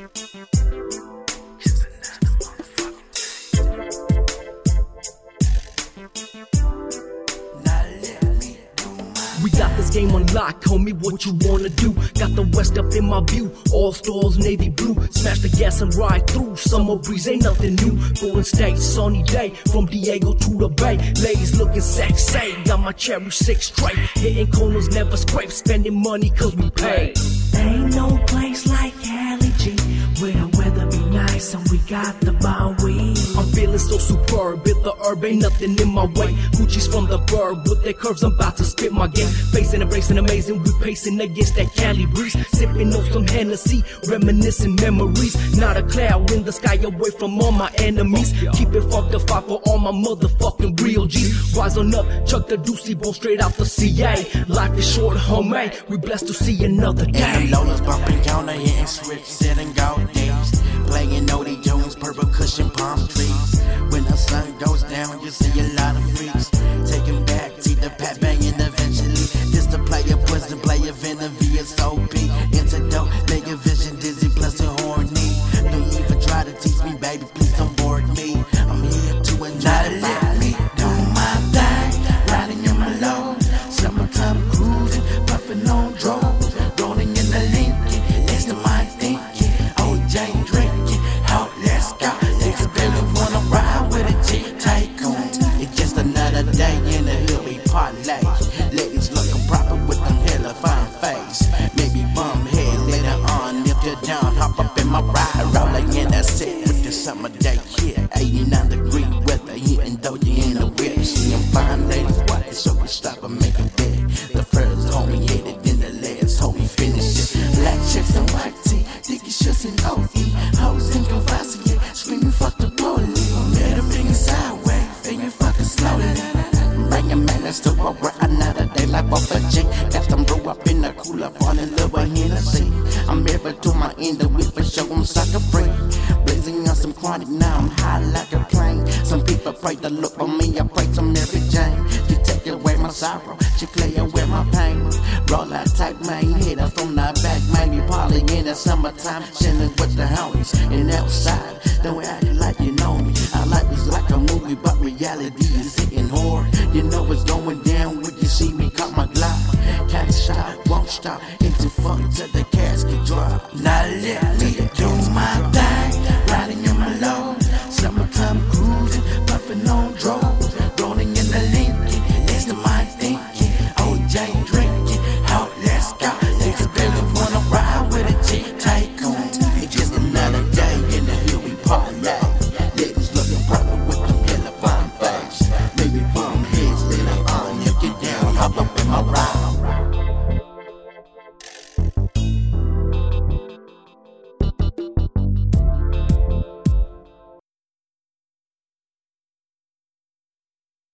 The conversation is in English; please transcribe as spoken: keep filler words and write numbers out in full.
We got this game on lock, homie, what you wanna do? Got the West up in my view, all stars navy blue. Smash the gas and ride through, summer breeze ain't nothing new. Golden State, sunny day, from Diego to the Bay. Ladies looking sexy, got my cherry six straight. Hitting corners, never scrape, spending money cause we pay. Ain't no place like Cali, G, where the weather be nice and we got the Bowie. I'm feeling so superb, hit the herb, ain't nothing in my way. Gucci's from the burb, with their curves, I'm about to spit my game. Facing, embracing, amazing, we pacing against that Cali breeze. Sipping on some Hennessy, reminiscing memories. Not a cloud in the sky, away from all my enemies. Keep it fucked up, fight for all my motherfucking real G's. Rise on up, chuck the doozy bone straight out the C A. Life is short, homie, we blessed to see another day. And the Lolas bumping counter, hitting switch, setting gold days. Playing Odie Jones, purple cushion palm trees. When the sun goes down, you see a lot of freaks. Taking back, see the pat banging eventually. This the player poison, player venom, V S O P. Antidote, make a vision dizzy, plus a horny. Don't even try to teach me, baby, please don't board me. I'm here to enjoy the Let me do my thing, riding in my low. Summertime cruising, puffing on drones. Rolling in the Lincoln, next to my thinking. O J drinking, out, let's go. Niggas barely wanna ride with a G tycoon. It's just another day in the hood, we parlay. Ladies looking proper with them hella fine face. Maybe bum head later on. If you're down, hop up in my ride, rolling in that set with the summer day here. eighty-nine degree weather, hitting though you in the whip. Seeing fine ladies watching, so we stop and make a bet. The first homie hit it, then the last homie finish it. Black chicks and white tee, dicky shirts and O E. Hoes in Cavassier, screaming fuck the police. Middle finger sideways, finger fucking slowly. Bringing manners to a ride, another day like off a G. Got them brew up in the cooler, fall in love with Hennessy. I'm ever to my end of it for sure, I'm sucker free. Blazing on some chronic, now I'm high like a plane. Some people pray to look on me, I pray to Mary Jane. She take away my sorrow, she play away my pain. Roll out tight, man, hit her from the back. Maybe Polly in the summertime, chilling with the homies. And outside, don't act like you know me. Our life is like a movie, but reality is hitting hard. You know it's going down when you see me cut my glide. Can't stop, won't stop, into fun till the casket drop. Now let me do my thing.